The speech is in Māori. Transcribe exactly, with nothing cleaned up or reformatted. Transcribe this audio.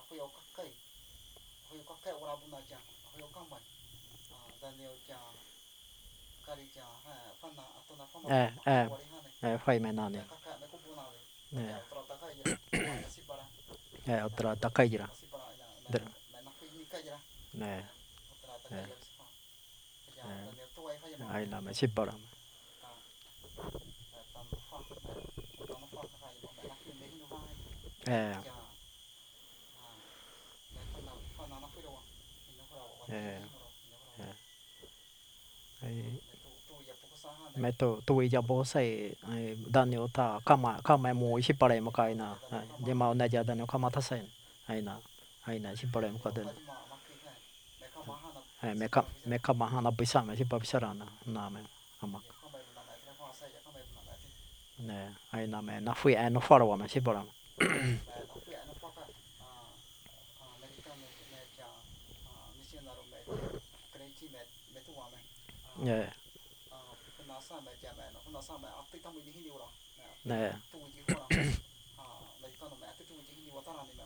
huy có cây huy có cây ora buna cha huy có mày Daniel cha kari cha ha fana atona fama eh huy eh wari hane eh fai me nani me kaka me ko buna le eh ya otra taka ira ma nasi para eh otra takai jira nasi para ina me der me na huy ni kajira eh otra taka eh ira sipa ya eh Daniel tu ai ha ma ai me na me sipara ta ta no fa ta no fa kaka ira me na huy me hinu ha eh cha me fana fana na huy ro ino hora wa ti me eh hinu ro ino hora eh ai me tu tu ya poco sa ha ne me to tu ja bo sai ai Daniel ta kama kama mo sipara mo kai na de ma na ja Daniel kama ta sai ai na ai na sipara mo ka den ai me ka me kama ha na bisa me sipara bisa na na me ama ne ai na me na fui ai no fora wa me sipara eh Hunasa me ja me no hunasa me atti tamu ni hini ora me atti ne tu ji hora ha me kono me atti tu ji hini watara ni me